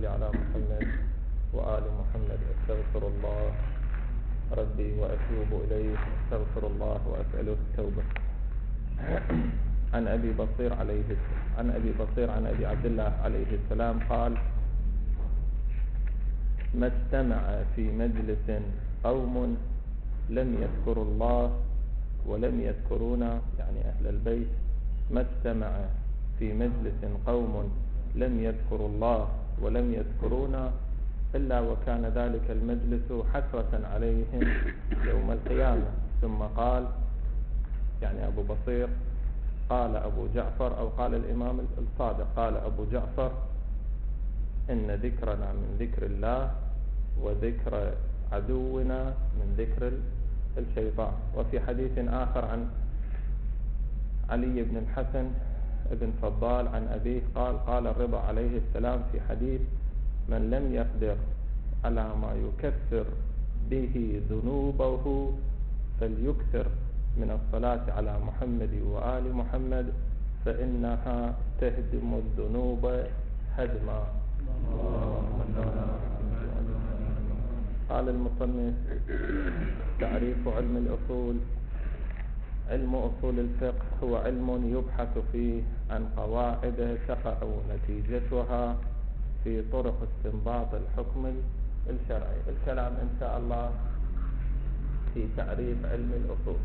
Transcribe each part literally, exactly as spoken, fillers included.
صل على محمد وآل محمد. أستغفر الله ربي وأتوب إليه، أستغفر الله وأسأله التوبة. عن أبي بصير عليه عن أبي بصير عن أبي عبد الله عليه السلام قال: ما اجتمع في مجلس قوم لم يذكروا الله ولم يذكرونا، يعني أهل البيت، ما اجتمع في مجلس قوم لم يذكروا الله ولم يذكرونا إلا وكان ذلك المجلس حسرة عليهم يوم القيامة. ثم قال، يعني أبو بصير، قال أبو جعفر أو قال الإمام الصادق، قال أبو جعفر: إن ذكرنا من ذكر الله وذكر عدونا من ذكر الشيطان. وفي حديث آخر عن علي بن الحسن بن فضال عن أبيه قال: قال الرضا عليه السلام في حديث: من لم يقدر على ما يكفر به ذنوبه فليكثر من الصلاة على محمد وآل محمد فإنها تهدم الذنوب هدما. قال المصنف: تعريف علم الأصول: علم أصول الفقه هو علم يبحث فيه عن قواعد تقع نتيجتها في طرق استنباط الحكم الشرعي. الكلام إن شاء الله في تعريف علم الأصول.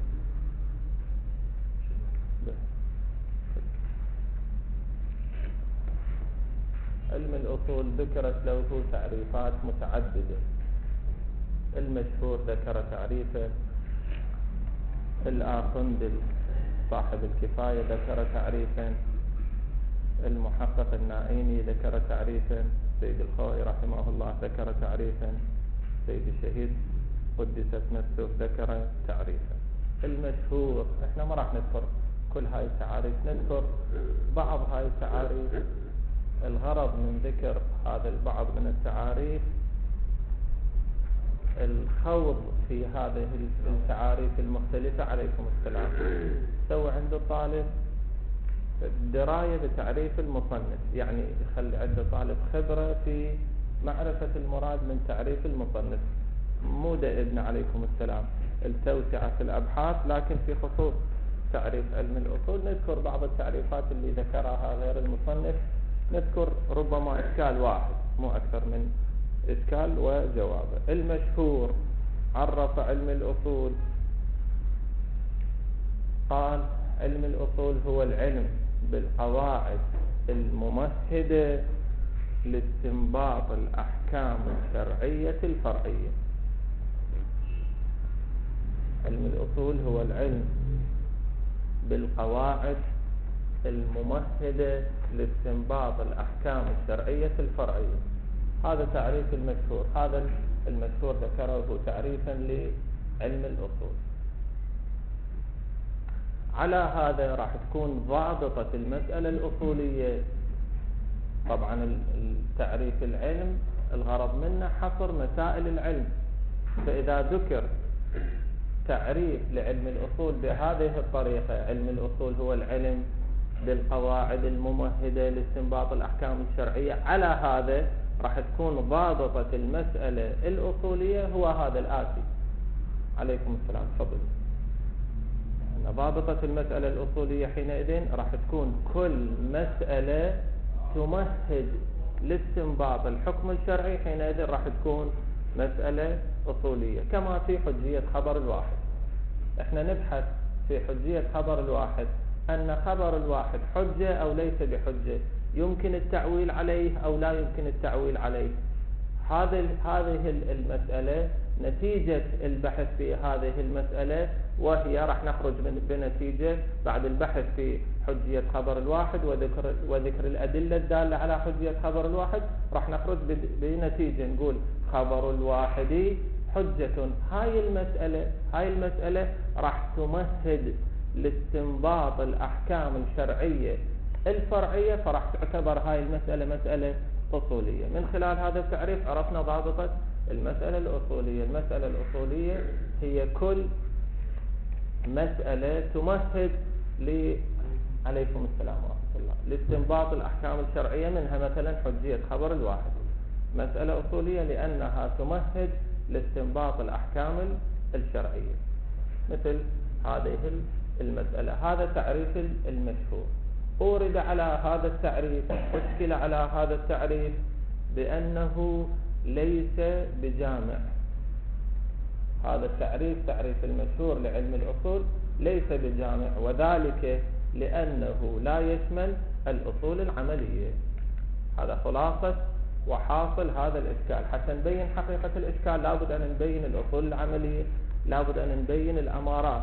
علم الأصول ذكرت له تعريفات متعددة. المشهور ذكر تعريفه، الآخندل صاحب الكفاية ذكر تعريفا، المحقق النائيني ذكر تعريفا، سيد الخوئي رحمه الله ذكر تعريفا، سيد الشهيد قدست نفسه ذكر تعريفا. المشهور احنا ما راح نذكر كل هاي التعاريف، نذكر بعض هاي التعاريف. الغرض من ذكر هذا البعض من التعاريف الخوض في هذه التعاريف المختلفة. عليكم السلام. سوى عند الطالب دراية بتعريف المصنف، يعني يخلي عند الطالب خبرة في معرفة المراد من تعريف المصنف. مو دائبنا عليكم السلام التوسعة في الأبحاث، لكن في خصوص تعريف علم الأصول نذكر بعض التعريفات اللي ذكرها غير المصنف، نذكر ربما إشكال واحد مو أكثر من إشكال وجوابه. المشهور عرف علم الأصول قال: علم الأصول هو العلم بالقواعد الممهدة لاستنباط الأحكام الشرعية الفرعية. علم الأصول هو العلم بالقواعد الممهدة لاستنباط الأحكام الشرعية الفرعية. هذا تعريف المشهور، هذا المشهور ذكره تعريفا لعلم الأصول. على هذا راح تكون ضابطة المسألة الأصولية. طبعا التعريف العلم الغرض منه حصر مسائل العلم، فإذا ذكر تعريف لعلم الأصول بهذه الطريقة: علم الأصول هو العلم بالقواعد الممهدة لاستنباط الأحكام الشرعية، على هذا راح تكون ضابطة المسألة الأصولية هو هذا الآتي. عليكم السلام. تفضل. ضابطة المسألة الأصولية حينئذ راح تكون كل مسألة تمهد لاستنباط الحكم الشرعي، حينئذ راح تكون مسألة أصولية. كما في حجية خبر الواحد، احنا نبحث في حجية خبر الواحد أن خبر الواحد حجة أو ليس بحجة، يمكن التعويل عليه أو لا يمكن التعويل عليه. هذه هذه المسألة نتيجة البحث في هذه المسألة، وهي راح نخرج بنتيجة بعد البحث في حجية خبر الواحد وذكر وذكر الأدلة الدالة على حجية خبر الواحد، راح نخرج بنتيجة نقول خبر الواحد حجة. هاي المسألة هاي المسألة راح تمهد لاستنباط الأحكام الشرعية الفرعية، فراح تعتبر هاي المسألة مسألة أصولية. من خلال هذا التعريف عرفنا ضابطة المسألة الأصولية. المسألة الأصولية هي كل مسألة تمهد ل عليكم السلام ورحمة الله لاستنباط الأحكام الشرعية، منها مثلا حجية خبر الواحد. مسألة أصولية لأنها تمهد لاستنباط الأحكام الشرعية. مثل هذه المسألة، هذا تعريف المشهور. أورد على هذا التعريف، أشكل على هذا التعريف بأنه ليس بجامع. هذا التعريف، تعريف المشهور لعلم الأصول، ليس بجامع، وذلك لأنه لا يشمل الأصول العملية. هذا خلاصة وحاصل هذا الإشكال. حتى نبين حقيقة الإشكال لابد أن نبين الأصول العملية، لابد أن نبين الأمارات.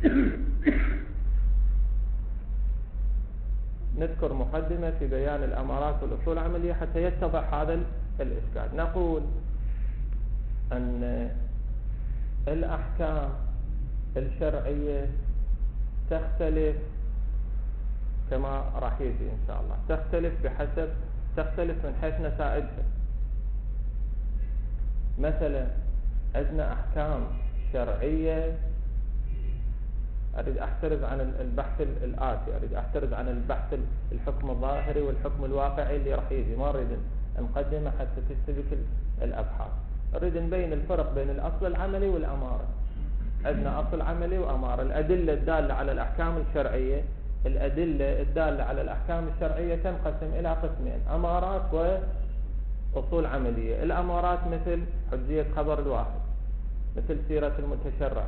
نذكر مقدمة في بيان الأمارات والأصول العملية حتى يتضح هذا الإشكال. نقول أن الأحكام الشرعية تختلف كما راح يجي إن شاء الله، تختلف بحسب تختلف من حيث نتائجها. مثلا عندنا أحكام شرعية، أريد أحترز عن البحث الآتي، أريد أحترز عن البحث الحكم الظاهري والحكم الواقعي اللي راح يجي، ما أريد نقدمه حتى تشتبك الأبحاث. أريد نبين الفرق بين الأصل العملي والأمارة. عندنا أصل عملي وأمارة. الأدلة الدالة على الأحكام الشرعية الأدلة الدالة على الأحكام الشرعية تنقسم إلى قسمين: أمارات وأصول عملية. الأمارات مثل حجية خبر الواحد، مثل سيرة المتشرعة،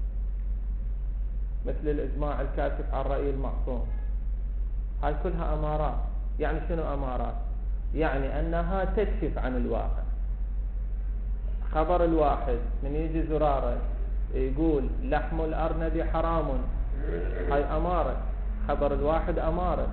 مثل الإجماع الكاشف عن رأي المعصوم. هاي كلها أمارات. يعني شنو أمارات؟ يعني أنها تكشف عن الواقع. خبر الواحد من يجي زرارة يقول لحم الأرنب حرام، هاي أمارة. خبر الواحد أمارة.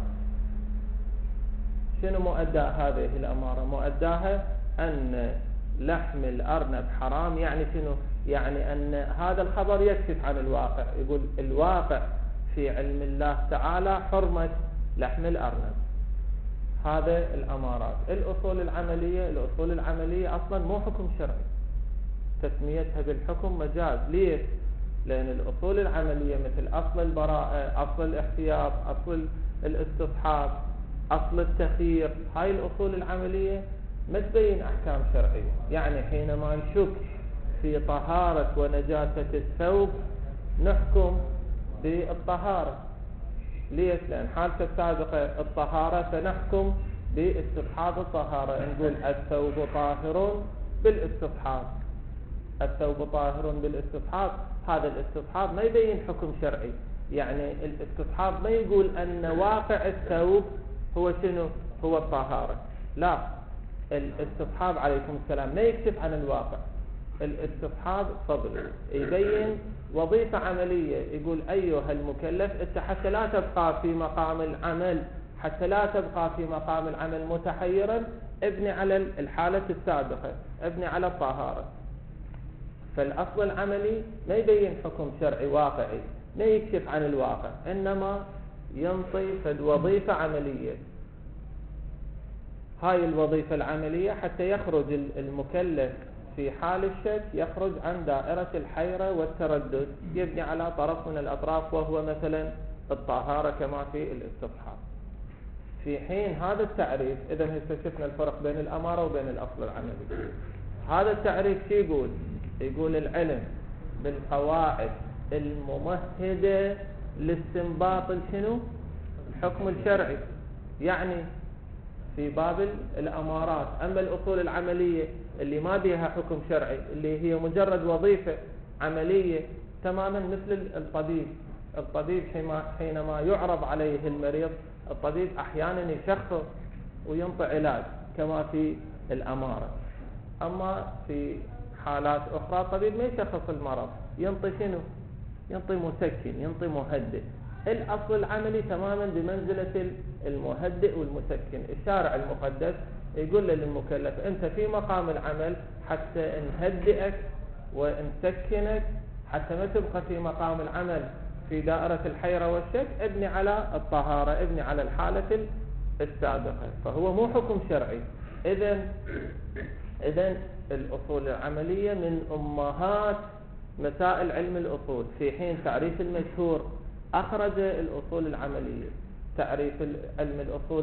شنو مؤدى هذه الأمارة؟ مؤداها أن لحم الأرنب حرام. يعني شنو؟ يعني أن هذا الخبر يكشف عن الواقع، يقول الواقع في علم الله تعالى حرمة لحم الأرنب. هذا الأمارات. الأصول العملية الأصول العملية أصلا مو حكم شرعي، تسميتها بالحكم مجاز. ليش؟ لأن الأصول العملية مثل أصل البراءة، أصل الاحتياط، أصل الاستصحاب، أصل التخيير، هاي الأصول العملية ما تبين أحكام شرعية. يعني حينما نشك في طهارة ونجاسة الثوب نحكم بالطهارة. ليش؟ لأن حالته السابقة الطهارة، فنحكم باستصحاب الطهارة. نقول الثوب طاهر بالاستصحاب، الثوب طاهر بالاستصحاب. هذا الاستصحاب ما يبين حكم شرعي. يعني الاستصحاب ما يقول أن واقع الثوب هو شنو؟ هو الطهارة. لا، الاستصحاب عليكم السلام ما يكشف عن الواقع. الاستصحاب فضل يبين وظيفة عملية. يقول أيها المكلف أنت حتى لا تبقى في مقام العمل حتى لا تبقى في مقام العمل متحيرا، ابني على الحالة السابقة، ابني على الطهارة. فالأصل العملي ما يبين حكم شرعي واقعي، ما يكشف عن الواقع، إنما ينطي وظيفة عملية. هاي الوظيفة العملية حتى يخرج المكلف في حال الشك، يخرج عن دائرة الحيرة والتردد، يبني على طرف من الأطراف وهو مثلا الطهارة كما في الاستصحاب. في حين هذا التعريف، إذا هسه شفنا الفرق بين الأمارة وبين الأصل العملي. هذا التعريف شو يقول؟ يقول العلم بالقواعد الممهدة لاستنباط شنو؟ الحكم الشرعي. يعني في باب الأمارات. أما الأصول العملية اللي ما بيها حكم شرعي، اللي هي مجرد وظيفة عملية تماما مثل الطبيب. الطبيب حينما يعرض عليه المريض، الطبيب أحيانا يشخص وينطي علاج كما في الأمارة. أما في حالات أخرى الطبيب ما يشخص المرض، ينطي شنو؟ ينطي مسكن، ينطي مهدئ. الأصل العملي تماما بمنزلة المهدئ والمسكن. الشارع المقدس يقول للمكلف أنت في مقام العمل حتى نهدئك ونسكنك، حتى ما تبقى في مقام العمل في دائرة الحيرة والشك، ابني على الطهارة، ابني على الحالة السابقة. فهو مو حكم شرعي. إذن إذن الأصول العملية من أمهات مسائل علم الأصول. في حين تعريف المشهور أخرج الأصول العملية. تعريف علم الأصول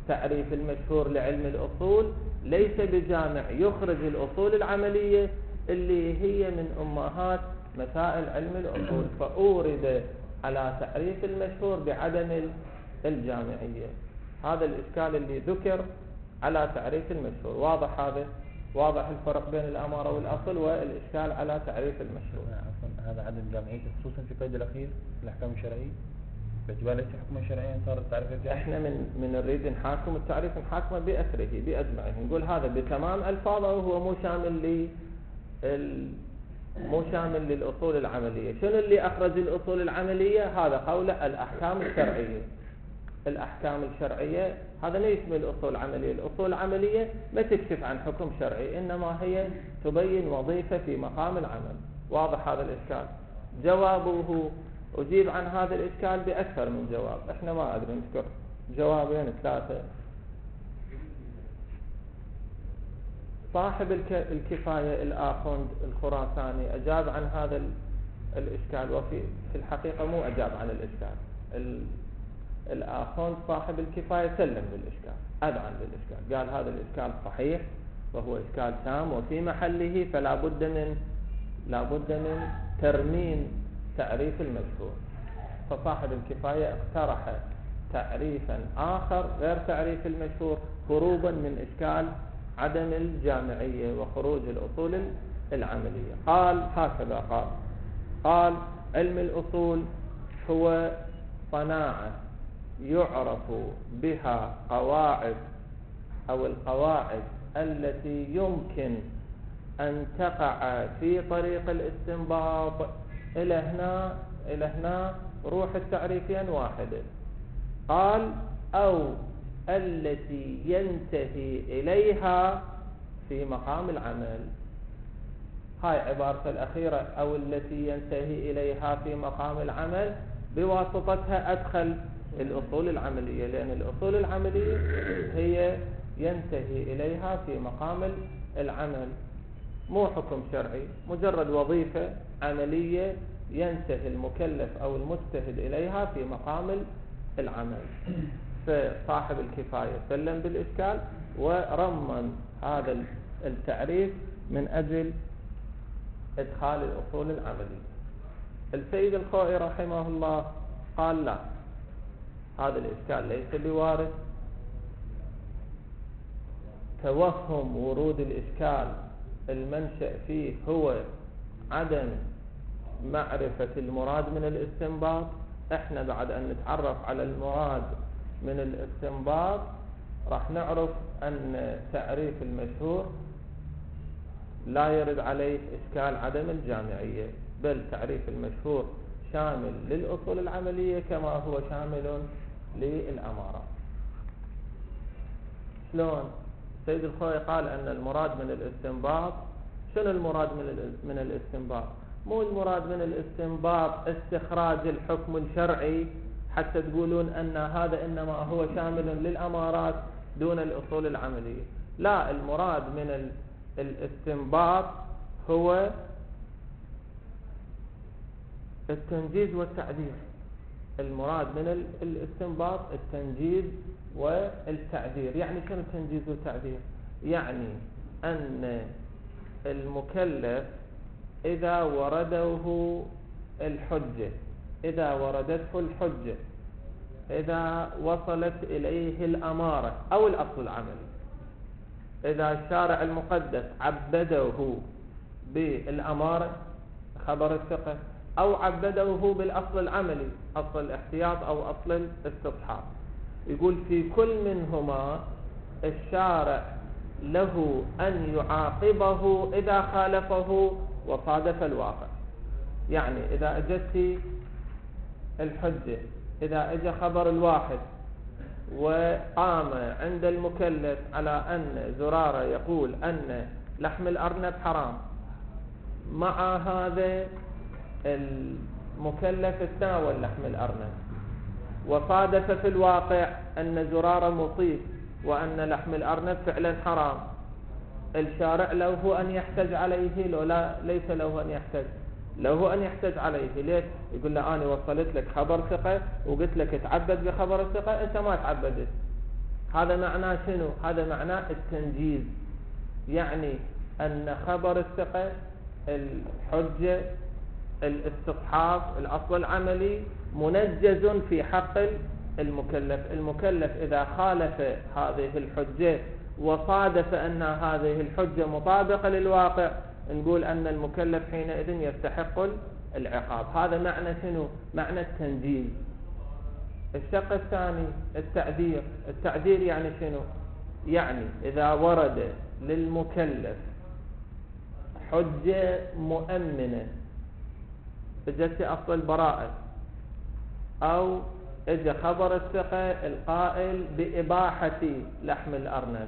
تعريف المشهور لعلم الأصول ليس بجامع يخرج الأصول العملية اللي هي من أمهات مسائل علم الأصول، فأورد على تعريف المشهور بعدم الجامعية. هذا الإشكال اللي ذكر على تعريف المشهور. واضح هذا؟ واضح الفرق بين الأمارة والأصل والإشكال على تعريف المشهور. هذا عدم جامعية خصوصا في القيد الأخير في الأحكام الشرعية، باعتبار ليس حكما شرعيا صار التعريف الجامعي. احنا من من نريد نحاكم التعريف نحاكمه بأسره بأجمعه، نقول هذا بتمام ألفاظه وهو مو شامل ل مو شامل للأصول العملية. شنو اللي أخرج الأصول العملية؟ هذا قوله الأحكام الشرعية. الأحكام الشرعية هذا ليس من الأصول العملية. الأصول العملية ما تكشف عن حكم شرعي، إنما هي تبين وظيفة في مقام العمل. واضح هذا الإشكال؟ جوابه أجيب عن هذا الإشكال بأكثر من جواب، إحنا ما أدري نذكر جوابين ثلاثة. صاحب الكفاية الآخوند الخراساني أجاب عن هذا الإشكال، وفي في الحقيقة مو أجاب عن الإشكال. الآخوند صاحب الكفاية سلم بالإشكال، أذعن بالإشكال، قال هذا الإشكال صحيح وهو إشكال تام وفي محله، فلا بد من لا بد من ترميم تعريف المشهور. فصاحب الكفاية اقترح تعريفا آخر غير تعريف المشهور هروبا من إشكال عدم الجامعية وخروج الأصول العملية. قال هكذا قال قال علم الأصول هو صناعة يعرف بها قواعد أو القواعد التي يمكن أن تقع في طريق الاستنباط. إلى هنا إلى هنا روح التعريفين واحدة. قال أو التي ينتهي إليها في مقام العمل. هاي عبارة الأخيرة أو التي ينتهي إليها في مقام العمل بواسطتها أدخل الأصول العملية، لأن الأصول العملية هي ينتهي إليها في مقام العمل، مو حكم شرعي، مجرد وظيفة عملية ينتهي المكلف أو المجتهد إليها في مقام العمل. فصاحب الكفاية سلم بالإشكال ورمم هذا التعريف من أجل إدخال الأصول العملية. السيد الخوئي رحمه الله قال لا، هذا الإشكال ليس بوارد. توهم ورود الإشكال المنشأ فيه هو عدم معرفة المراد من الاستنباط. احنا بعد أن نتعرف على المراد من الاستنباط راح نعرف أن تعريف المشهور لا يرد عليه إشكال عدم الجامعية، بل تعريف المشهور شامل للأصول العملية كما هو شامل للأمارة. شلون؟ السيد الخوئي قال أن المراد من الاستنباط، شنو المراد من من الاستنباط؟ مو المراد من الاستنباط استخراج الحكم الشرعي حتى تقولون أن هذا إنما هو شامل للأمارات دون الأصول العملية. لا، المراد من الاستنباط هو التنجيز والتعديل. المراد من الاستنباط التنجيز والتعديل. يعني شنو التنجيز والتعديل؟ يعني أن المكلف إذا ورده الحجة إذا وردته الحجة إذا وصلت إليه الأمارة أو الأصل العملي، إذا الشارع المقدس عبده بالأمارة خبر الثقة أو عبده بالأصل العملي أصل الاحتياط أو أصل الاستصحاب، يقول في كل منهما الشارع له أن يعاقبه إذا خالفه وصادف الواقع. يعني إذا أجت الحجة، إذا أجى خبر الواحد وقام عند المكلف على أن زرارة يقول أن لحم الأرنب حرام، مع هذا المكلف تناول لحم الأرنب وصادف في الواقع أن زرارة مصيب وأن لحم الأرنب فعلا حرام، الشارع له أن يحتج عليه لو لا ليس له أن يحتج له أن يحتج عليه. ليش؟ يقول له أنا وصلت لك خبر ثقة وقلت لك تعبد بخبر الثقة، أنت ما تعبدت، هذا معناه شنو؟ هذا معناه التنجيز، يعني أن خبر الثقة، الحجة، الاستصحاب، الأصل العملي منجز في حق المكلف. المكلف إذا خالف هذه الحجة وصادف أن هذه الحجة مطابقة للواقع، نقول أن المكلف حينئذ يستحق العقاب. هذا معنى شنو؟ معنى التنجيز. الشق الثاني التعذير. التعذير يعني شنو؟ يعني إذا ورد للمكلف حجة مؤمنة، اجت أصل البراءة، أو اجى خبر الثقة القائل بإباحة لحم الأرنب،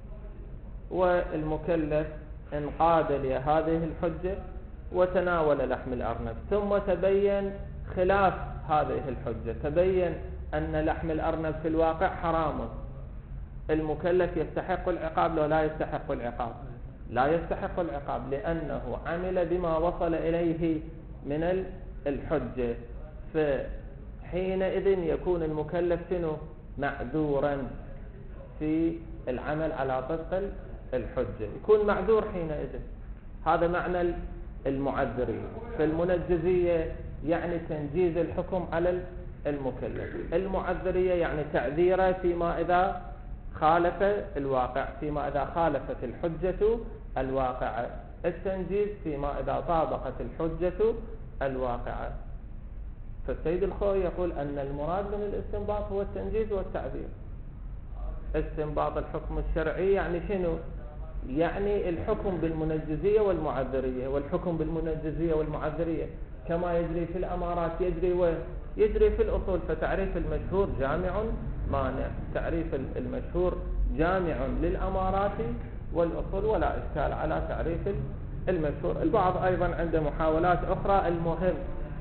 والمكلف انقاد لهذه الحجة وتناول لحم الأرنب، ثم تبين خلاف هذه الحجة، تبين أن لحم الأرنب في الواقع حرام، المكلف يستحق العقاب لو لا يستحق العقاب؟ لا يستحق العقاب، لأنه عمل بما وصل إليه من الحجة. فحينئذ يكون المكلف شنو؟ معذورا في العمل على طبق الحجة، يكون معذور حينئذ. هذا معنى المعذرية. فالمنجزية يعني تنجيز الحكم على المكلف، المعذرية يعني تعذيره فيما إذا خالف الواقع، فيما إذا خالفت الحجة الواقعة، التنجيز فيما إذا طابقت الحجة الواقعة. فالسيد الخوئي يقول أن المراد من الاستنباط هو التنجيز والتعذير. استنباط الحكم الشرعي يعني شنو؟ يعني الحكم بالمنجزية والمعذرية، والحكم بالمنجزية والمعذرية كما يجري في الأمارات يجري وين؟ يجري في الأصول. فتعريف المشهور جامع مانع، تعريف المشهور جامع للأمارات والأصول، ولا إشكال على تعريف المشهور. البعض أيضا عنده محاولات أخرى. المهم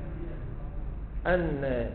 أن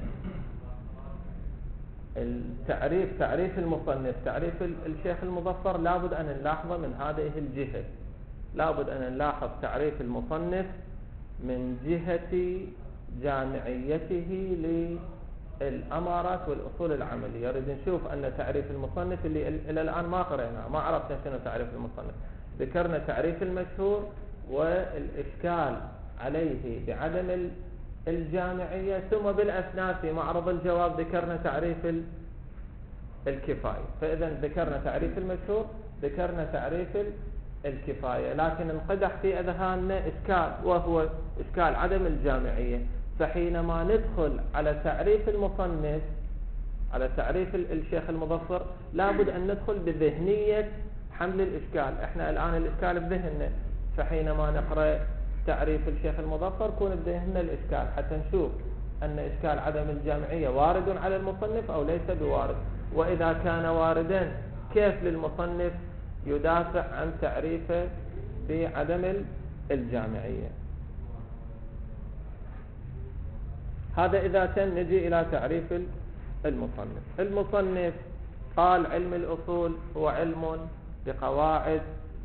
التعريف، تعريف المصنف، تعريف الشيخ المظفر، لابد أن نلاحظه من هذه الجهة، لابد أن نلاحظ تعريف المصنف من جهة جامعيته للأمارات والأصول العملية. يريد نشوف أن تعريف المصنف اللي إلى الآن ما قرأنا، ما عرفنا شنو تعريف المصنف. ذكرنا تعريف المشهور والإشكال عليه بعدم الجامعية، ثم بالأثناء في معرض الجواب ذكرنا تعريف الكفاية. فإذا ذكرنا تعريف المشهور، ذكرنا تعريف الكفاية، لكن انقدح في أذهاننا إشكال، وهو إشكال عدم الجامعية. فحينما ندخل على تعريف المصنف، على تعريف الشيخ المظفر، لابد أن ندخل بذهنية حمل الإشكال. احنا الآن الإشكال بذهننا، فحينما نقرأ تعريف الشيخ المظفر كون بذهننا الإشكال، حتى نشوف أن إشكال عدم الجامعية وارد على المصنف أو ليس بوارد، وإذا كان واردا كيف للمصنف يدافع عن تعريفه بعدم الجامعية. هذا إذا كان نجي إلى تعريف المصنف. المصنف قال علم الأصول هو علم بقواعد،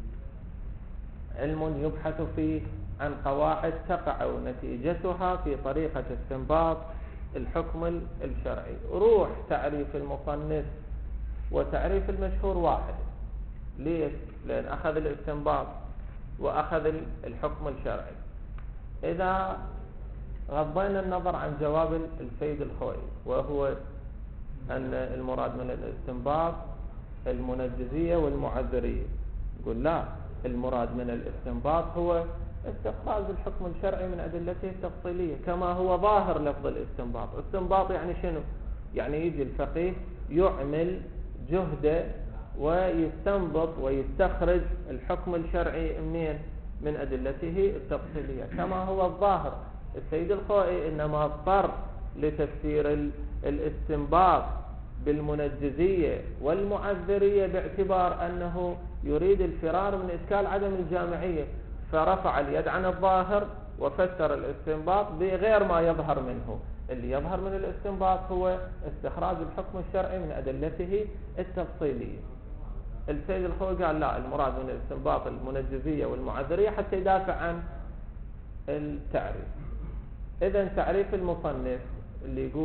علم يبحث فيه عن قواعد تقع نتيجتها في طريقة استنباط الحكم الشرعي. روح تعريف المصنف وتعريف المشهور واحد. ليش؟ لأن أخذ الاستنباط وأخذ الحكم الشرعي. إذا غضينا النظر عن جواب السيد الخوئي، وهو أن المراد من الاستنباط المنجزية والمعذرية، نقول لا، المراد من الاستنباط هو استخراج الحكم الشرعي من أدلته التفصيلية كما هو ظاهر لفظ الاستنباط. استنباط يعني شنو؟ يعني يجي الفقيه يعمل جهده ويستنبط ويستخرج الحكم الشرعي منين؟ من أدلته التفصيلية كما هو الظاهر. السيد الخوئي إنما اضطر لتفسير الاستنباط بالمنجزية والمعذرية باعتبار أنه يريد الفرار من إشكال عدم الجامعية، فرفع اليد عن الظاهر وفسر الاستنباط بغير ما يظهر منه. اللي يظهر من الاستنباط هو استخراج الحكم الشرعي من أدلته التفصيلية. السيد الخوئي قال لا، المراد من الاستنباط المنجزية والمعذرية حتى يدافع عن التعريف. إذن تعريف المصنف اللي يقول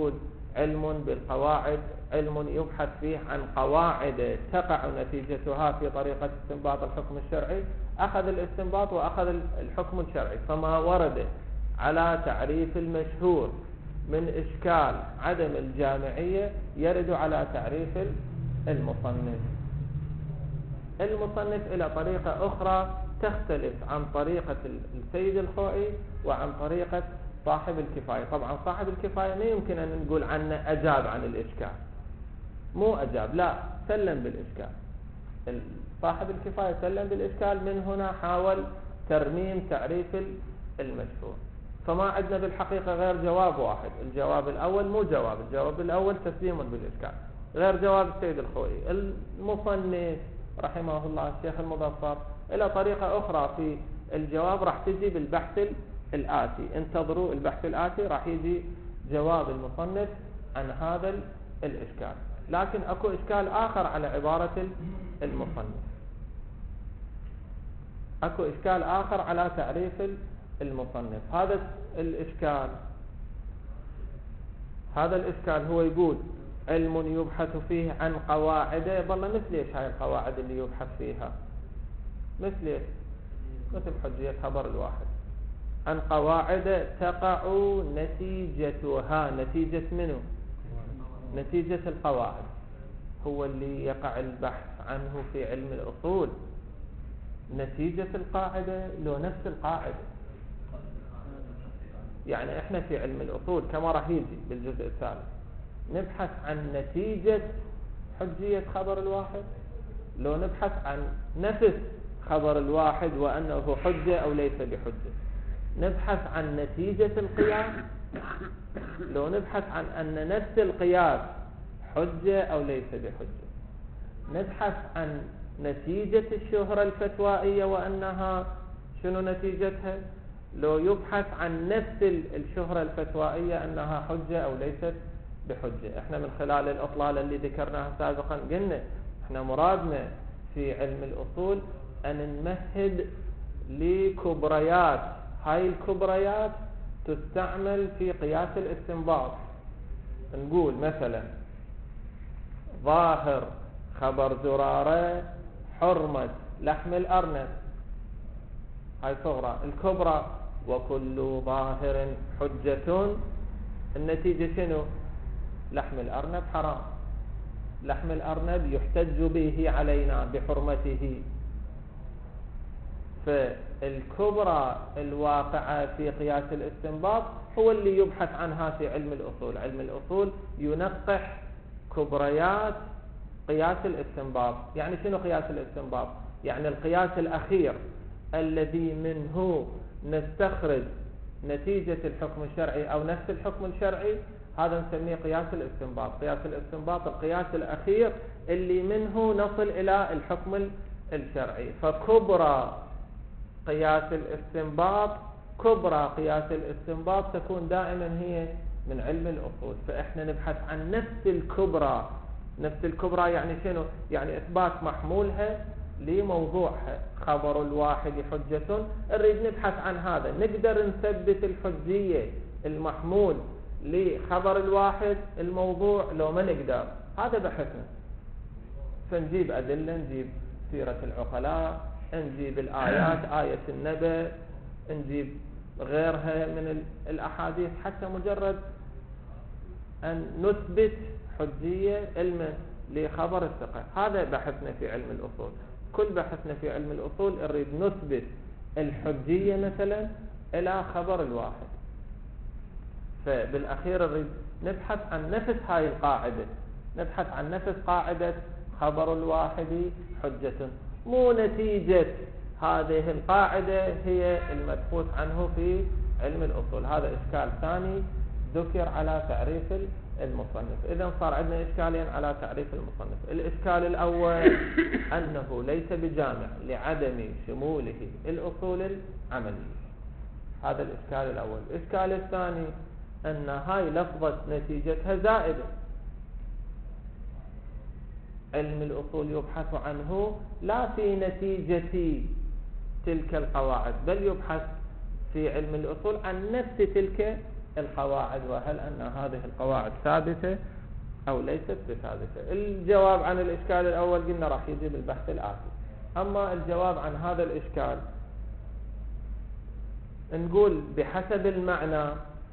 علم بالقواعد، علم يبحث فيه عن قواعد تقع نتيجتها في طريقة استنباط الحكم الشرعي، أخذ الاستنباط وأخذ الحكم الشرعي. فما ورد على تعريف المشهور من إشكال عدم الجامعية يرد على تعريف المصنف. المصنف إلى طريقة أخرى تختلف عن طريقة السيد الخوئي وعن طريقة صاحب الكفاية. طبعا صاحب الكفاية ما يمكن أن نقول عنه أجاب عن الإشكال، مو أجاب، لا، سلم بالإشكال. صاحب الكفاية سلم بالإشكال، من هنا حاول ترميم تعريف المشهور. فما عندنا بالحقيقة غير جواب واحد. الجواب الأول مو جواب، الجواب الأول تسليم بالإشكال، غير جواب السيد الخوئي. المصنف رحمه الله الشيخ المظفر إلى طريقة أخرى في الجواب راح تجي بالبحث الآتي. انتظروا البحث الآتي، راح يجي جواب المصنف عن هذا الإشكال. لكن أكو إشكال آخر على عبارة المصنف، أكو إشكال آخر على تعريف المصنف. هذا الإشكال هذا الإشكال هو يقول علم يبحث فيه عن قواعد. والله مثل إيش هاي القواعد اللي يبحث فيها؟ مثل مثل حجية خبر الواحد، عن قواعد تقع نتيجتها. نتيجة منه؟ نتيجة القواعد. هو اللي يقع البحث عنه في علم الأصول نتيجة القاعدة لو نفس القاعدة. يعني احنا في علم الأصول كما راح يجي بالجزء الثالث نبحث عن نتيجة حجية خبر الواحد، لو نبحث عن نفس خبر الواحد وأنه حجة أو ليس بحجة. نبحث عن نتيجة القياس، لو نبحث عن أن نفس القياس حجة أو ليس بحجة. نبحث عن نتيجة الشهرة الفتوائية وأنها شنو نتيجتها، لو يبحث عن نفس الشهرة الفتوائية أنها حجة أو ليست بحجة. احنا من خلال الأطلالة اللي ذكرناها سابقا قلنا احنا مرادنا في علم الأصول أن نمهد لكبريات، هاي الكبريات تستعمل في قياس الاستنباط. نقول مثلا ظاهر خبر زرارة حرمة لحم الأرنب، هاي صغرى. الكبرى وكل ظاهر حجة، النتيجة شنو؟ لحم الأرنب حرام، لحم الأرنب يحتج به علينا بحرمته. فالكبرى الواقعة في قياس الاستنباط هو اللي يبحث عنها في علم الأصول. علم الأصول ينقح كبريات قياس الاستنباط. يعني شنو قياس الاستنباط؟ يعني القياس الأخير الذي منه نستخرج نتيجة الحكم الشرعي أو نفس الحكم الشرعي، هذا نسميه قياس الاستنباط. قياس الاستنباط القياس الأخير اللي منه نصل إلى الحكم الشرعي. فكبرى قياس الاستنباط كبرى قياس الاستنباط تكون دائما هي من علم الأصول. فإحنا نبحث عن نفس الكبرى. نفس الكبرى يعني شنو؟ يعني إثبات محمولها لموضوعها. خبر الواحد حجة، نريد نبحث عن هذا، نقدر نثبت الحجية المحمول لخبر الواحد الموضوع لو ما نقدر. هذا بحثنا. فنجيب أدلة، نجيب سيرة العقلاء، نجيب الآيات، آية النبأ، نجيب غيرها من الأحاديث حتى مجرد أن نثبت حجية علما لخبر الثقة. هذا بحثنا في علم الأصول. كل بحثنا في علم الأصول نريد نثبت الحجية مثلا إلى خبر الواحد. فبالأخير نريد نبحث عن نفس هاي القاعدة، نبحث عن نفس قاعدة خبر الواحد حجة، مو نتيجة هذه القاعدة هي المبحوث عنه في علم الأصول. هذا إشكال ثاني ذكر على تعريف المصنف. إذن صار عندنا إشكالين على تعريف المصنف. الإشكال الأول أنه ليس بجامع لعدم شموله الأصول العملية. هذا الإشكال الأول. الإشكال الثاني أن هاي لفظة نتيجتها زائدة. علم الأصول يبحث عنه لا في نتيجة تلك القواعد، بل يبحث في علم الأصول عن نفس تلك القواعد، وهل أن هذه القواعد ثابتة أو ليست بثابتة. الجواب عن الإشكال الأول قلنا راح يجي بالبحث الآتي. أما الجواب عن هذا الإشكال نقول بحسب المعنى،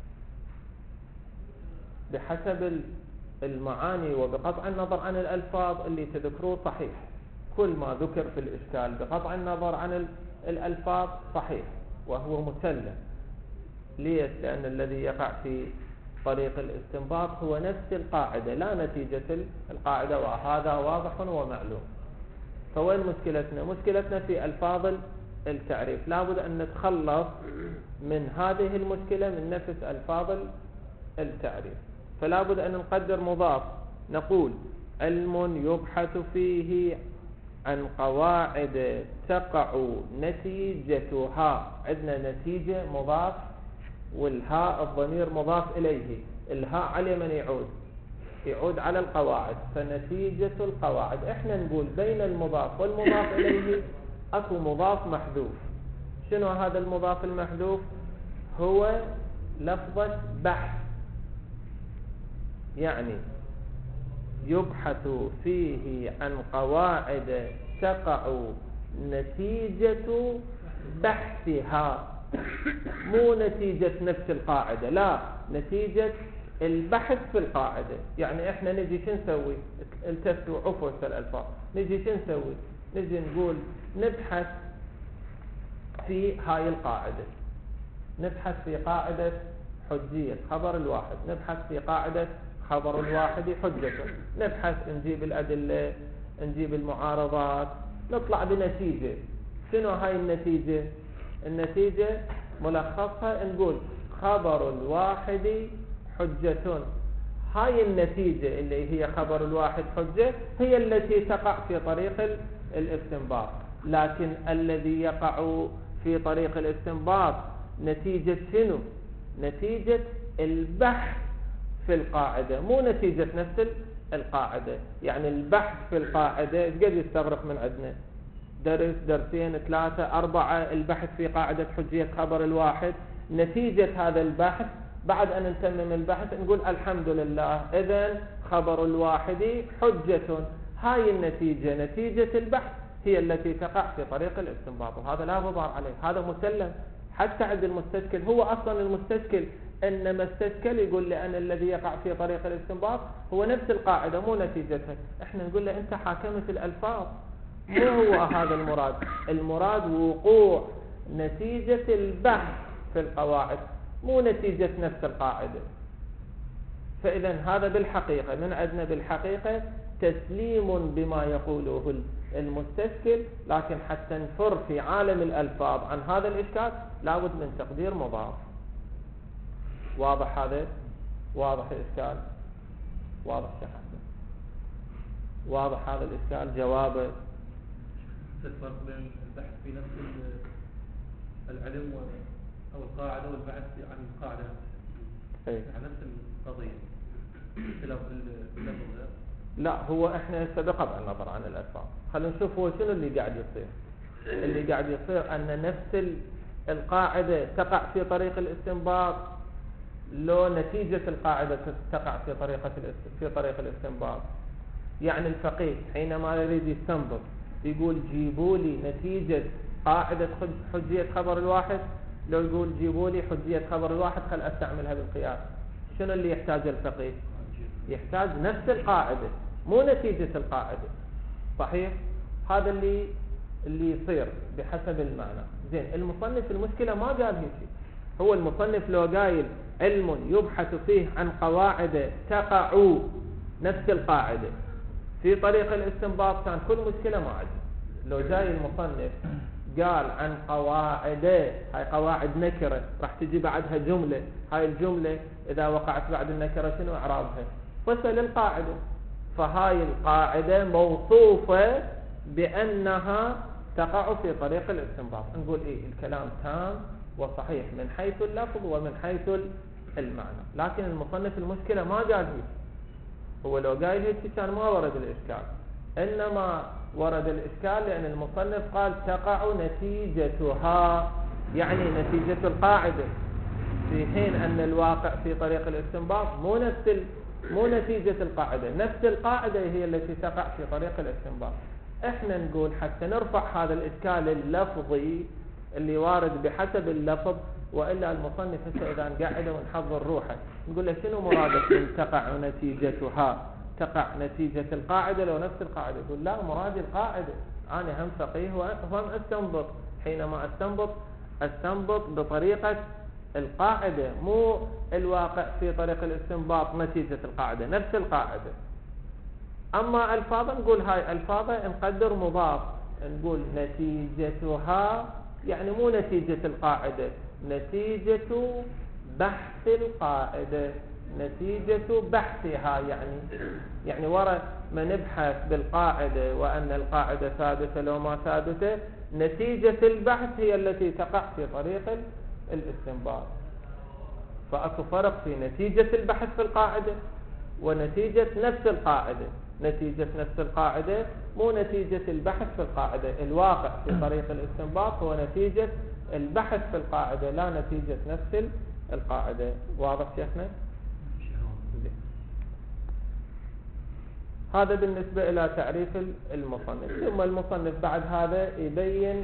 بحسب المعاني وبقطع النظر عن الألفاظ اللي تذكروه صحيح. كل ما ذكر في الإشكال بقطع النظر عن الألفاظ صحيح وهو مسلم. ليش؟ لأن الذي يقع في طريق الاستنباط هو نفس القاعدة لا نتيجة القاعدة، وهذا واضح ومعلوم. فوين مشكلتنا؟ مشكلتنا في ألفاظ التعريف. لابد أن نتخلص من هذه المشكلة من نفس ألفاظ التعريف. فلا بد أن نقدر مضاف، نقول علم يبحث فيه عن قواعد تقع نتيجتها. عندنا نتيجة مضاف، والهاء الضمير مضاف إليه. الهاء على من يعود؟ يعود على القواعد. فنتيجة القواعد، احنا نقول بين المضاف والمضاف إليه أكو مضاف محذوف. شنو هذا المضاف المحذوف؟ هو لفظة بحث، يعني يبحث فيه عن قواعد تقع نتيجة بحثها، مو نتيجة نفس القاعدة، لا، نتيجة البحث في القاعدة. يعني احنا نجي شو نسوي؟ التفتوا عفوا الألفاظ. نجي شو نسوي؟ نجي نقول نبحث في هاي القاعدة، نبحث في قاعدة حجية خبر الواحد، نبحث في قاعدة خبر الواحد حجته، نبحث نجيب الأدلة، نجيب المعارضات، نطلع بنتيجة. شنو هاي النتيجة؟ النتيجة ملخصها نقول خبر الواحد حجة. هاي النتيجة اللي هي خبر الواحد حجة هي التي تقع في طريق الاستنباط. لكن الذي يقع في طريق الاستنباط نتيجة شنو؟ نتيجة البحث في القاعدة، مو نتيجة نفس القاعدة. يعني البحث في القاعدة قد يستغرق من عندنا درس درسين ثلاثة أربعة، البحث في قاعدة حجية خبر الواحد. نتيجة هذا البحث بعد أن نتمم البحث نقول الحمد لله إذن خبر الواحد حجة. هاي النتيجة، نتيجة البحث، هي التي تقع في طريق الاستنباط، وهذا لا غبار عليه، هذا مسلم حتى عند المستشكل. هو أصلا المستشكل إنما استشكل يقول لأن الذي يقع في طريق الاستنباط هو نفس القاعدة مو نتيجتها. احنا نقول له أنت حاكمت الألفاظ، مو هو هذا المراد. المراد وقوع نتيجة البحث في القواعد، مو نتيجة نفس القاعدة. فإذا هذا بالحقيقة من عندنا بالحقيقة تسليم بما يقوله المستشكل. لكن حتى نفر في عالم الألفاظ عن هذا الإشكال لابد من تقدير مضاف. واضح هذا؟ واضح الإشكال؟ واضح شيخ أحمد؟ واضح هذا الإشكال؟ جوابه الفرق بين البحث في نفس العلم أو القاعدة والبحث عن القاعدة عن نفس القضية. اختلاف اللفظ. لا، هو احنا هسه بقطع النظر عن الألفاظ خلينا نشوف هو شنو اللي قاعد يصير. اللي قاعد يصير أن نفس القاعدة تقع في طريق الاستنباط، لو نتيجة القاعدة تقع في طريقة في طريق الاستنباط. يعني الفقيه حينما يريد يستنبط يقول جيبوا لي نتيجة قاعدة حجية خبر الواحد، لو يقول جيبوا لي حجية خبر الواحد خل أستعملها بالقياس. شنو اللي يحتاج الفقيه؟ يحتاج نفس القاعدة مو نتيجة القاعدة. صحيح؟ هذا اللي اللي يصير بحسب المعنى. زين، المصنف المشكلة ما قال هيك. هو المصنف لو قايل علم يبحث فيه عن قواعد تقع نفس القاعدة في طريق الاستنباط كان كل مشكلة ما عندي. لو جاي المصنف قال عن قواعد، هاي قواعد نكرة راح تجي بعدها جملة، هاي الجملة إذا وقعت بعد النكرة شنو إعرابها؟ فصل القاعدة. فهاي القاعدة موصوفة بأنها تقع في طريق الاستنباط. نقول إيه الكلام تام وصحيح من حيث اللفظ ومن حيث المعنى. لكن المصنف المشكلة ما قال هيك. هو لو قال هيك كان ما ورد الإشكال، إنما ورد الإشكال لأن المصنف قال تقع نتيجتها، يعني نتيجة القاعدة. في حين أن الواقع في طريق الاستنباط مو نفس ال... مو نتيجة القاعدة، نفس القاعدة هي التي تقع في طريق الاستنباط. احنا نقول حتى نرفع هذا الإشكال اللفظي اللي وارد بحسب اللفظ، وإلا المصنف هسه إذا نقعده ونحضر روحه نقول له شنو مرادك من تقع نتيجتها؟ تقع نتيجة القاعدة لو نفس القاعدة؟ يقول لا، مرادي القاعدة، أنا هم فقيه وهم أستنبط، حينما أستنبط أستنبط بطريقة القاعدة مو الواقع في طريق الاستنباط نتيجة القاعدة، نفس القاعدة. أما ألفاظا نقول هاي ألفاظا نقدر مضاف، نقول نتيجتها يعني مو نتيجة القاعدة، نتيجة بحث القاعدة، نتيجة بحثها، يعني يعني وراء ما نبحث بالقاعدة وأن القاعدة ثابتة لو ما ثابتة، نتيجة البحث هي التي تقع في طريق الاستنباط. فأكو فرق في نتيجة البحث في القاعدة ونتيجة نفس القاعدة. نتيجة نفس القاعدة مو نتيجة البحث في القاعدة، الواقع في طريق الاستنباط هو نتيجة البحث في القاعدة لا نتيجة نفس القاعدة. واضح شيخنا؟ هذا بالنسبة إلى تعريف المصنف. ثم المصنف بعد هذا يبين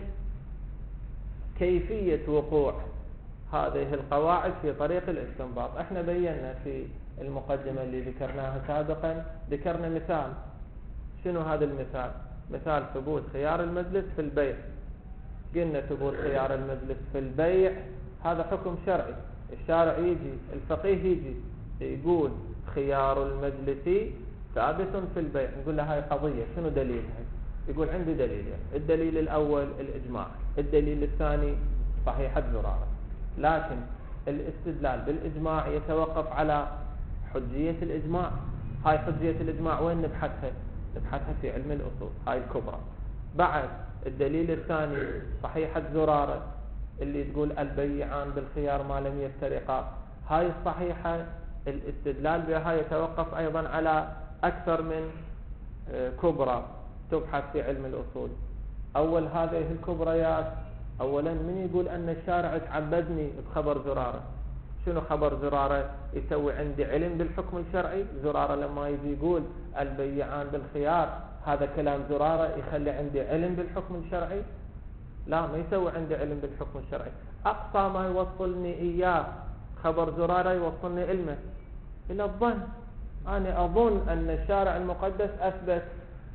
كيفية وقوع هذه القواعد في طريق الاستنباط. احنا بينا في المقدمة اللي ذكرناها سابقا، ذكرنا مثال. شنو هذا المثال؟ مثال ثبوت خيار المجلس في البيع. قلنا ثبوت خيار المجلس في البيع هذا حكم شرعي، الشارع يجي الفقيه يجي يقول خيار المجلس ثابت في البيع، نقول له هاي قضية شنو دليلها؟ يقول عندي دليلين، الدليل الأول الإجماع، الدليل الثاني صحيحة زرارة. لكن الاستدلال بالإجماع يتوقف على حجية الإجماع. هاي حجية الإجماع وين نبحثها؟ نبحثها في علم الأصول، هاي الكبرى. بعد الدليل الثاني صحيحة زرارة اللي تقول البيعان بالخيار ما لم يفترقا، هاي الصحيحة الاستدلال بها يتوقف أيضا على أكثر من كبرى تبحث في علم الأصول. أول هذه الكبريات، أولا من يقول أن الشارع تعبدني بخبر زرارة؟ شنو خبر زرارة يسوي عندي علم بالحكم الشرعي؟ زرارة لما يجي يقول البيعان بالخيار، هذا كلام زرارة يخلي عندي علم بالحكم الشرعي؟ لا، ما يسوي عندي علم بالحكم الشرعي. أقصى ما يوصلني إياه خبر زرارة يوصلني علمه إلى الظن. أنا أظن أن الشارع المقدس أثبت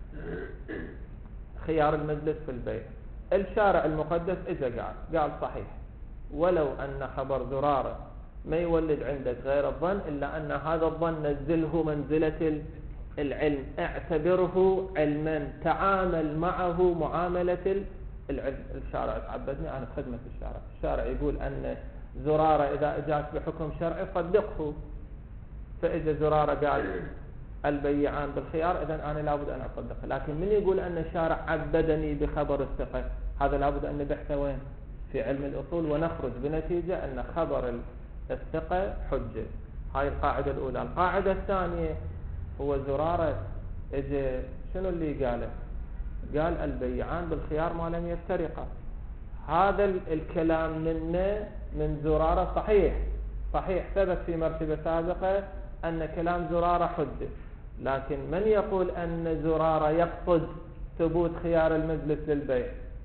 خيار المجلس في البيع. الشارع المقدس إجا قال قال صحيح، ولو أن خبر زرارة ما يولد عندك غير الظن، إلا أن هذا الظن نزله منزلة العلم، اعتبره علما، تعامل معه معاملة العلم. الشارع تعبدني أنا بخدمة الشارع، الشارع يقول أن زرارة إذا أجاك بحكم شرعي صدقه، فإذا زرارة قال البيعان بالخيار إذن أنا لابد أن أصدقه. لكن من يقول أن الشارع عبدني بخبر الثقة؟ هذا لابد أن نبحثه وين؟ في علم الأصول، ونخرج بنتيجة أن خبر الثقة حجة. هاي القاعدة الأولى. القاعدة الثانية هو زرارة إجا شنو اللي قاله؟ قال البيعان بالخيار ما لم يفترقا. هذا الكلام منا من زرارة صحيح صحيح ثبت في مرتبة سابقة أن كلام زرارة حجة، لكن من يقول أن زرارة يقصد ثبوت خيار المجلس للبيع؟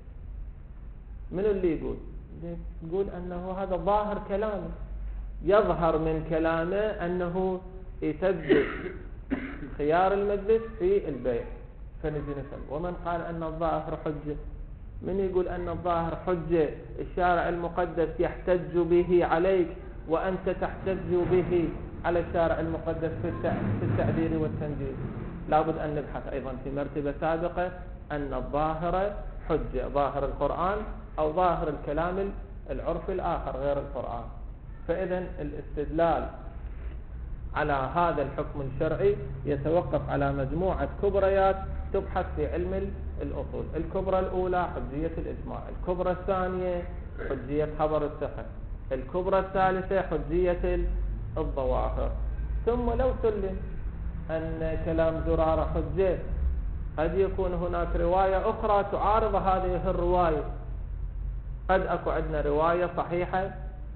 من اللي يقول؟ يقول أنه هذا ظاهر كلامه، يظهر من كلامه أنه يثبت خيار المجلس في البيع، فنجي نسأل ومن قال أن الظاهر حجة؟ من يقول أن الظاهر حجة؟ الشارع المقدس يحتج به عليك وأنت تحتج به على الشارع المقدس في التعديل والتنجيل. لابد أن نبحث أيضا في مرتبة سابقة أن الظاهر حجة، ظاهر القرآن أو ظاهر الكلام العرفي الآخر غير القرآن. فإذا الاستدلال على هذا الحكم الشرعي يتوقف على مجموعة كبريات تبحث في علم الأصول. الكبرى الأولى حجية الإجماع، الكبرى الثانية حجية خبر الثقة، الكبرى الثالثة حجية الظواهر. ثم لو سلم أن كلام زرارة حجة، قد يكون هناك رواية أخرى تعارض هذه الرواية. قد أكو عندنا رواية صحيحة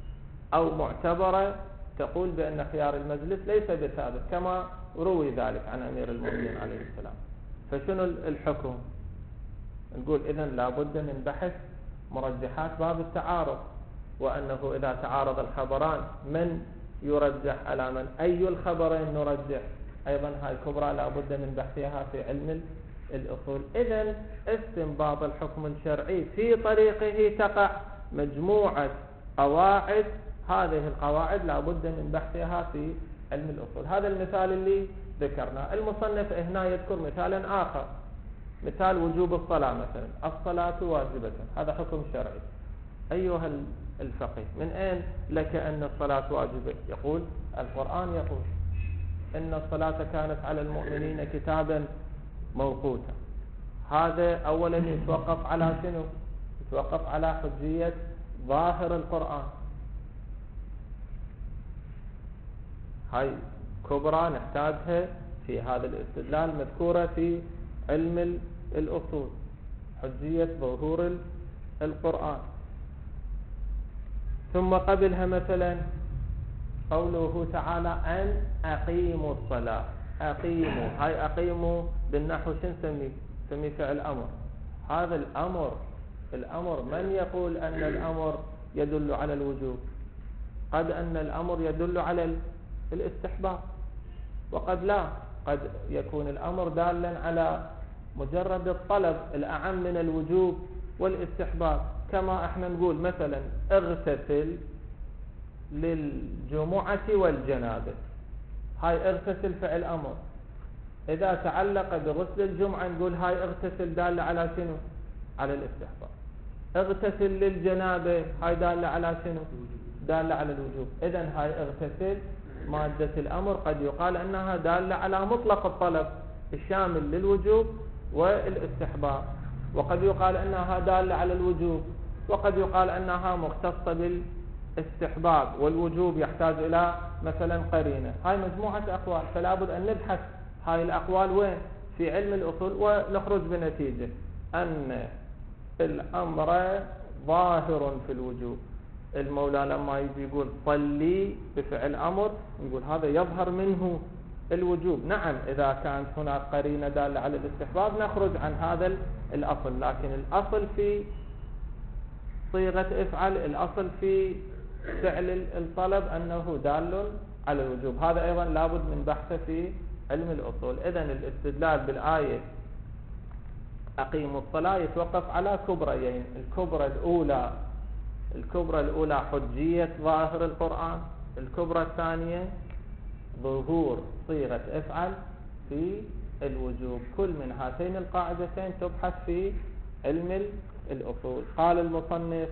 أو معتبرة تقول بأن خيار المجلس ليس بثابت كما روي ذلك عن أمير المؤمنين عليه السلام. فشنو الحكم؟ نقول إذن لابد من بحث مرجحات باب التعارض، وأنه إذا تعارض الخبران من يرجح على من، أي الخبرين نرجح، أيضا هاي كبرى لابد من بحثها في علم الأصول. إذن استنباط الحكم الشرعي في طريقه تقع مجموعة قواعد، هذه القواعد لابد من بحثها في علم الأصول. هذا المثال اللي ذكرناه. المصنف هنا يذكر مثالا آخر، مثال وجوب الصلاة مثلا، الصلاة واجبة، هذا حكم شرعي. أيها الفقيه، من أين لك أن الصلاة واجبة؟ يقول القرآن يقول إن الصلاة كانت على المؤمنين كتابا موقوتا. هذا أولا يتوقف على شنو؟ يتوقف على حجية ظاهر القرآن. هاي كبرى نحتاجها في هذا الاستدلال، مذكورة في علم الأصول، حجية ظهور القرآن. ثم قبلها مثلا قوله تعالى أن أقيموا الصلاة. أقيموا، هاي أقيموا بالنحو شن نسميه؟ نسميه فعل أمر. هذا الأمر الأمر من يقول أن الأمر يدل على الوجوب؟ قد أن الأمر يدل على الاستحباب، وقد لا، قد يكون الأمر دالا على مجرد الطلب الأعم من الوجوب والاستحباب. كما احنا نقول مثلا اغتسل للجمعة والجنابة، هاي اغتسل فعل أمر. إذا تعلق بغسل الجمعة نقول هاي اغتسل دالة على شنو؟ على الاستحباب. اغتسل للجنابة هاي دالة على شنو؟ دالة على الوجوب. إذن هاي اغتسل مادة الأمر قد يقال أنها دالة على مطلق الطلب الشامل للوجوب والاستحباب، وقد يقال أنها دالة على الوجوب، وقد يقال أنها مختصة بالاستحباب، والوجوب يحتاج إلى مثلا قرينة. هاي مجموعة أقوال، فلا بد أن نبحث هاي الأقوال وين؟ في علم الأصول، ونخرج بنتيجة أن الأمر ظاهر في الوجوب. المولى لما يجي يقول صلي بفعل أمر نقول هذا يظهر منه الوجوب. نعم إذا كانت هناك قرينة دالة على الاستحباب نخرج عن هذا الأصل، لكن الأصل في صيغة افعل، الأصل في فعل الطلب أنه دال على الوجوب. هذا أيضا لابد من بحثه في علم الأصول. إذن الاستدلال بالآية أقيموا الصلاة يتوقف على كبريين. الكبرى الأولى الكبرى الأولى حجية ظاهر القرآن، الكبرى الثانية ظهور صيغة افعل في الوجوب. كل من هاتين القاعدتين تبحث في علم الأصول. قال المصنف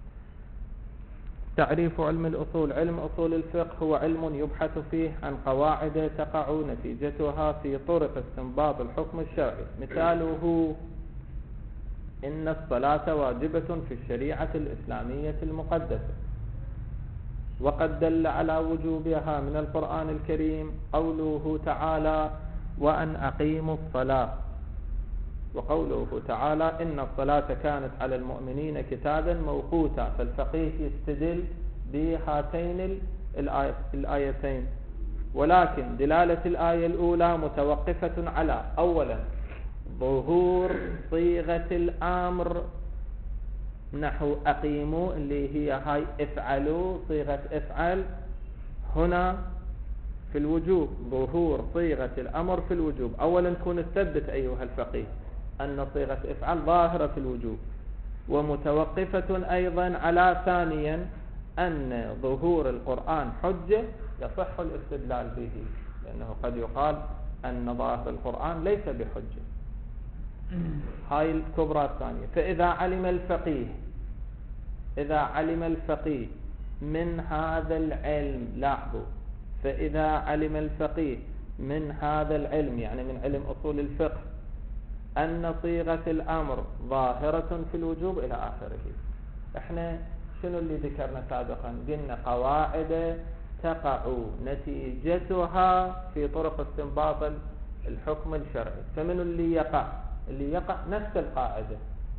تعريف علم الأصول: علم أصول الفقه هو علم يبحث فيه عن قواعد تقع نتيجتها في طرق استنباط الحكم الشرعي. مثاله إن الصلاة واجبة في الشريعة الإسلامية المقدسة، وقد دل على وجوبها من القرآن الكريم قوله تعالى وأن أقيموا الصلاة، وقوله تعالى إن الصلاة كانت على المؤمنين كتابا موقوتا. فالفقيه يستدل بهاتين الآيتين، ولكن دلالة الآية الأولى متوقفة على أولا ظهور صيغة الأمر نحو أقيموا اللي هي هاي افعلوا، صيغة افعل هنا في الوجوب، ظهور صيغة الأمر في الوجوب. أولا نكون نثبت أيها الفقيه أن صيغة افعل ظاهرة في الوجوب، ومتوقفة أيضا على ثانيا أن ظهور القرآن حجة يصح الاستدلال به، لأنه قد يقال أن ظاهر القرآن ليس بحجة. هاي الكبرى الثانية. فإذا علم الفقيه إذا علم الفقيه من هذا العلم، لاحظوا، فإذا علم الفقيه من هذا العلم يعني من علم أصول الفقه أن صيغة الأمر ظاهرة في الوجوب إلى آخره. احنا شنو اللي ذكرنا سابقا؟ قلنا قواعد تقع نتيجتها في طرق استنباط الحكم الشرعي. فمن اللي يقع؟ اللي يقع نفس القاعدة،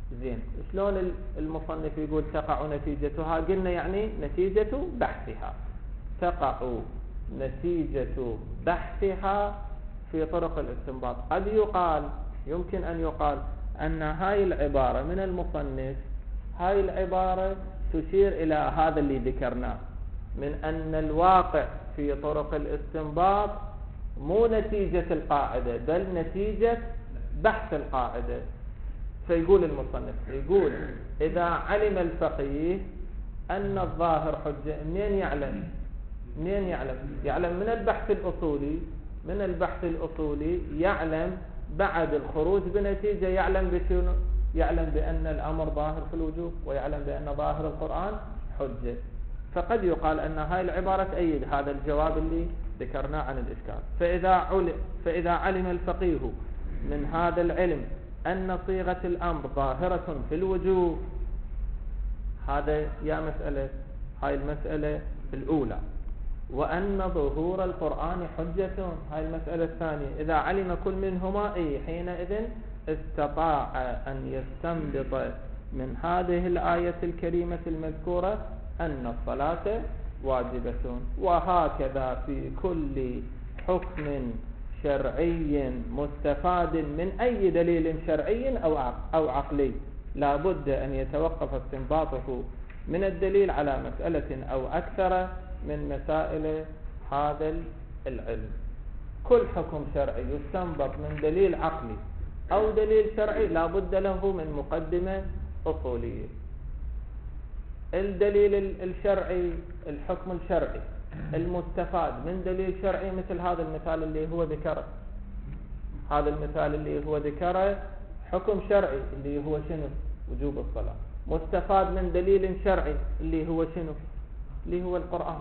زين، شلون المصنف يقول تقع نتيجتها؟ قلنا يعني نتيجة بحثها، تقع نتيجة بحثها في طرق الاستنباط. قد يقال، يمكن أن يقال أن هاي العبارة من المصنف، هاي العبارة تشير إلى هذا اللي ذكرناه من أن الواقع في طرق الاستنباط مو نتيجة القاعدة بل نتيجة بحث القاعدة. فيقول المصنف، يقول إذا علم الفقيه أن الظاهر حجة، منين يعلم؟ منين يعلم؟ يعلم من البحث الأصولي، من البحث الأصولي يعلم بعد الخروج بنتيجة، يعلم بشنو؟ يعلم بأن الأمر ظاهر في الوجوب، ويعلم بأن ظاهر القرآن حجة. فقد يقال أن هاي العبارة تأيد هذا الجواب اللي ذكرناه عن الإشكال. فإذا علم, فإذا علم الفقيه من هذا العلم أن صيغة الأمر ظاهرة في الوجوب، هذا يا مسألة، هاي المسألة الأولى. وأن ظهور القرآن حجة، هاي المسألة الثانية. إذا علم كل منهما إيه حينئذ استطاع أن يستنبط من هذه الآية الكريمة المذكورة أن الصلاة واجبة. وهكذا في كل حكم شرعي مستفاد من أي دليل شرعي أو عقلي لا بد أن يتوقف استنباطه من الدليل على مسألة أو أكثر من مسائل هذا العلم. كل حكم شرعي يستنبط من دليل عقلي أو دليل شرعي لا بد له من مقدمة أصولية. الدليل الشرعي، الحكم الشرعي المستفاد من دليل شرعي مثل هذا المثال اللي هو ذكره، هذا المثال اللي هو ذكره حكم شرعي اللي هو شنو؟ وجوب الصلاة، مستفاد من دليل شرعي اللي هو شنو؟ اللي هو القرآن.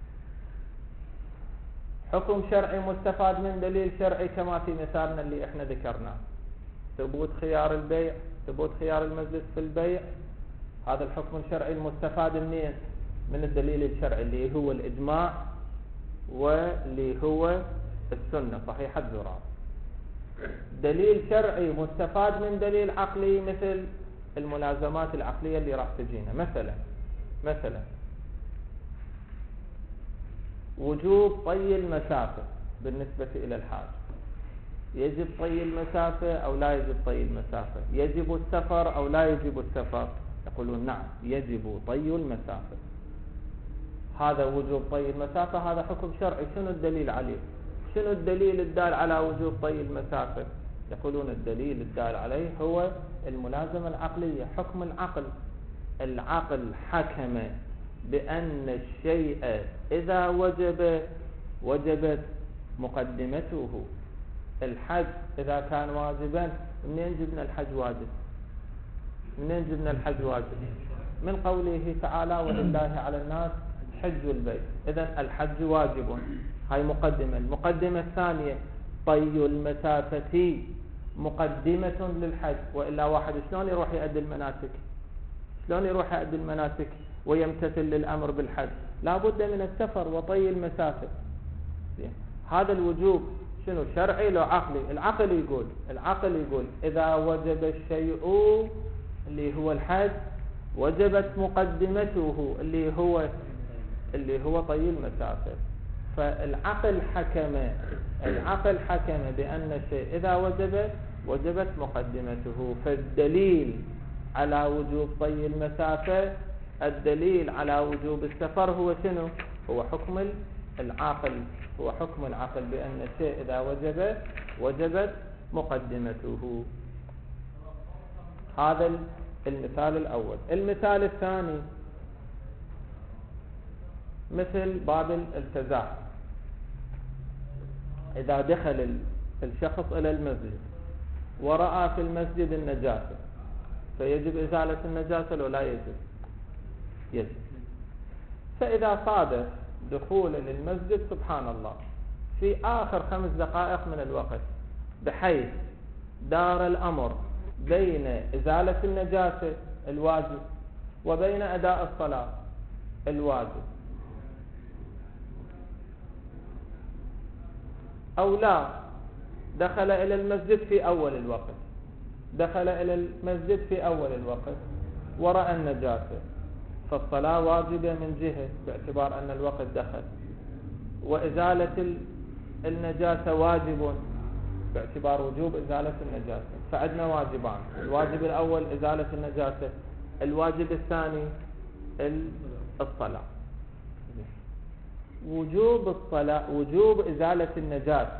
حكم شرعي مستفاد من دليل شرعي كما في مثالنا اللي احنا ذكرناه، ثبوت خيار البيع، ثبوت خيار المجلس في البيع. هذا الحكم الشرعي المستفاد منين؟ من الدليل الشرعي اللي هو الإجماع واللي هو السنة صحيحة الزرار. دليل شرعي مستفاد من دليل عقلي مثل الملازمات العقلية اللي راح تجينا، مثلا مثلا وجوب طي المسافة بالنسبة إلى الحاج، يجب طي المسافة أو لا يجب طي المسافة؟ يجب السفر أو لا يجب السفر؟ يقولون نعم يجب طي المسافة. هذا وجوب طي المسافة، هذا حكم شرعي. شنو الدليل عليه؟ شنو الدليل الدال على وجوب طي المسافة؟ يقولون الدليل الدال عليه هو الملازمة العقلية، حكم العقل. العقل حكم بأن الشيء إذا وجب وجبت مقدمته. الحج إذا كان واجبا، منين جبنا الحج واجب؟ منين جبنا الحج واجب؟ من قوله تعالى ولله على الناس حج البيت. إذن الحج واجب، هاي مقدمة. المقدمة الثانية طي المسافة مقدمة للحج، وإلا واحد شلون يروح يؤدي المناسك؟ شلون يروح يؤدي المناسك ويمتثل للأمر بالحج؟ لا بد من السفر وطي المسافة. هذا الوجوب شنو؟ شرعي لو عقلي؟ العقل يقول العقل يقول إذا وجب الشيء اللي هو الحج وجبت مقدمته اللي هو اللي هو طي المسافة. فالعقل حكم العقل حكم بأن الشيء إذا وجب وجبت مقدمته. فالدليل على وجوب طي المسافة، الدليل على وجوب السفر هو شنو؟ هو حكم العقل، هو حكم العقل بأن الشيء إذا وجب وجبت مقدمته. هذا المثال الأول. المثال الثاني مثل باب الالتزام. إذا دخل الشخص إلى المسجد ورأى في المسجد النجاسة، فيجب إزالة النجاسة لو لا يجب؟ يجب. فإذا صادف دخول للمسجد سبحان الله في آخر خمس دقائق من الوقت بحيث دار الأمر بين إزالة النجاسة الواجب وبين أداء الصلاة الواجب، أو لا دخل إلى المسجد في أول الوقت دخل إلى المسجد في أول الوقت ورأى النجاسة، فالصلاة واجبة من جهة باعتبار أن الوقت دخل، وإزالة النجاسة واجب باعتبار وجوب إزالة النجاسة. فعندنا واجبان، الواجب الأول إزالة النجاسة، الواجب الثاني الصلاة. وجوب الصلاة، وجوب إزالة النجاسة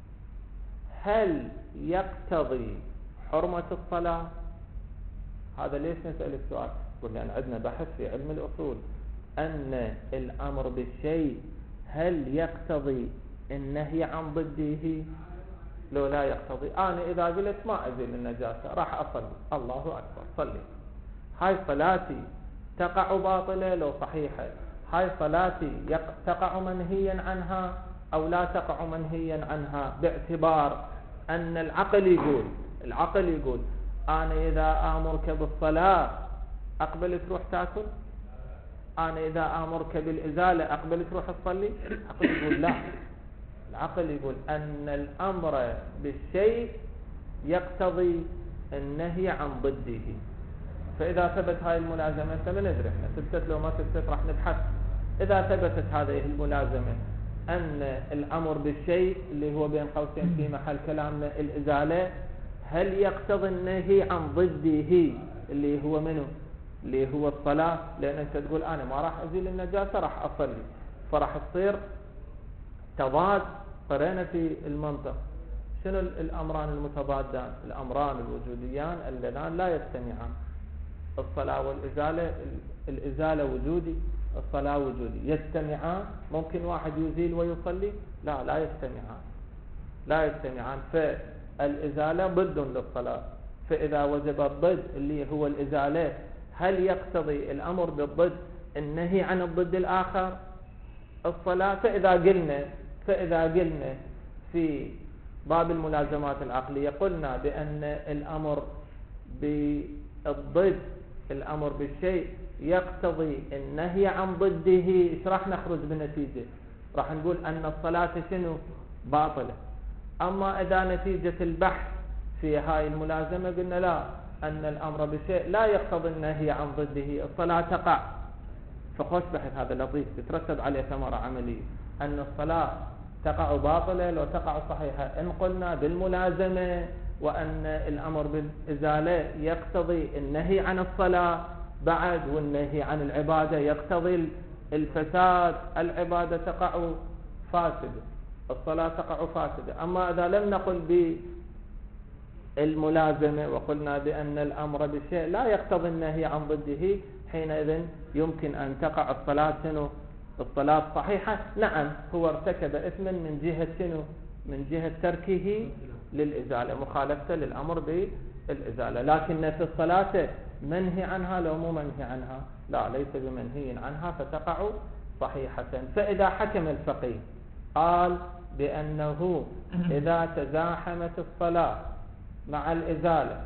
هل يقتضي حرمة الصلاة؟ هذا ليش نسأل السؤال؟ قلنا لأن عندنا بحث في علم الأصول أن الأمر بالشيء هل يقتضي النهي عن ضده لو لا يقتضي. أنا إذا قلت ما أزيل النجاسة راح أصلي، الله أكبر صلي، هاي صلاتي تقع باطلة لو صحيحة؟ هاي صلاتي تقع منهيا عنها أو لا تقع منهيا عنها؟ باعتبار أن العقل يقول العقل يقول أنا إذا آمرك بالصلاة أقبل تروح تأكل، أنا إذا آمرك بالإزالة أقبل تروح تصلي. العقل يقول لا، العقل يقول أن الأمر بالشيء يقتضي النهي عن ضده. فإذا ثبت هاي الملازمة فما ندري احنا ثبتت لو ما ثبتت راح نبحث. إذا ثبتت هذه الملازمة أن الأمر بالشيء اللي هو بين قوسين في محل كلامنا الإزالة هل يقتضي النهي عن ضده اللي هو منه اللي هو الصلاة، لأن أنت تقول أنا ما راح أزيل النجاسة راح أصلي، فراح تصير تضاد. قرينا في المنطق شنو الأمران المتضادان؟ الأمران الوجوديان اللذان لا يجتمعان، الصلاة والإزالة، الإزالة وجودي الصلاة وجودي، يجتمعان؟ ممكن واحد يزيل ويصلي؟ لا لا يجتمعان، لا يجتمعان. فالإزالة ضد للصلاة، فإذا وجب الضد اللي هو الإزالة هل يقتضي الأمر بالضد النهي عن الضد الآخر الصلاة؟ فإذا قلنا فإذا قلنا في باب الملازمات العقلية قلنا بأن الأمر بالضد الأمر بالشيء يقتضي النهي عن ضده، ايش راح نخرج بنتيجة؟ راح نقول أن الصلاة شنو؟ باطلة. أما إذا نتيجة البحث في هاي الملازمة قلنا لا، أن الأمر بالشيء لا يقتضي النهي عن ضده، الصلاة تقع. فخوش بحث هذا لطيف تترتب عليه ثمرة عملية، أن الصلاة تقع باطلة لو تقع صحيحة إن قلنا بالملازمة، وأن الأمر بالإزالة يقتضي النهي عن الصلاة بعد، والنهي عن العبادة يقتضي الفساد، العبادة تقع فاسدة، الصلاة تقع فاسدة. أما إذا لم نقل بالملازمة وقلنا بأن الأمر بالشيء لا يقتضي النهي عن ضده، حينئذ يمكن أن تقع الصلاة شنو؟ الصلاة صحيحة. نعم هو ارتكب إثما من جهة شنو؟ من جهة تركه للإزالة، مخالفة للأمر بالإزالة، لكن في الصلاة منهي عنها لو مو منهي عنها؟ لا ليس بمنهي عنها فتقع صحيحة. فإذا حكم الفقيه قال بأنه إذا تزاحمت الصلاة مع الإزالة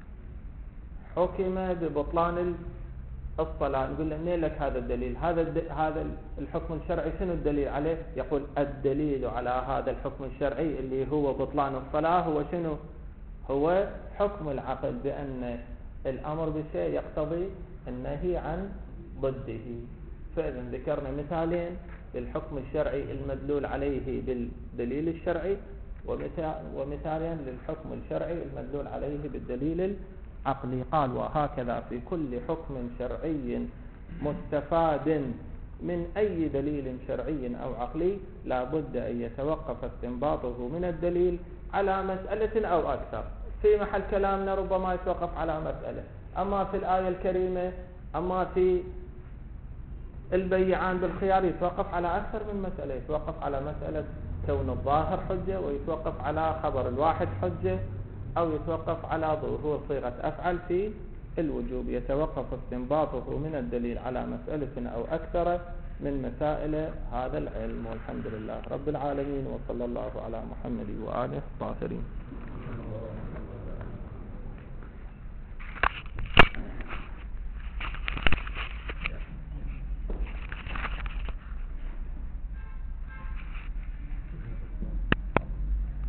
حكم ببطلان الصلاة، نقول له منين لك هذا الدليل؟ هذا هذا الحكم الشرعي شنو الدليل عليه؟ يقول الدليل على هذا الحكم الشرعي اللي هو بطلان الصلاة هو شنو؟ هو حكم العقل بأن الأمر بالشيء يقتضي النهي عن ضده. فإذا ذكرنا مثالين للحكم الشرعي المدلول عليه بالدليل الشرعي، ومثالين للحكم الشرعي المدلول عليه بالدليل العقلي. قال وهكذا في كل حكم شرعي مستفاد من أي دليل شرعي أو عقلي لا بد أن يتوقف استنباطه من الدليل على مسألة أو أكثر. في محل كلامنا ربما يتوقف على مسألة، أما في الآية الكريمة أما في البيعان بالخيار يتوقف على أكثر من مسألة، يتوقف على مسألة كون الظاهر حجة، ويتوقف على خبر الواحد حجة، أو يتوقف على ظهور صيغة أفعل في الوجوب. يتوقف استنباطه من الدليل على مسألة أو أكثر من مسائل هذا العلم. والحمد لله رب العالمين، وصلى الله على محمد وآله الطاهرين.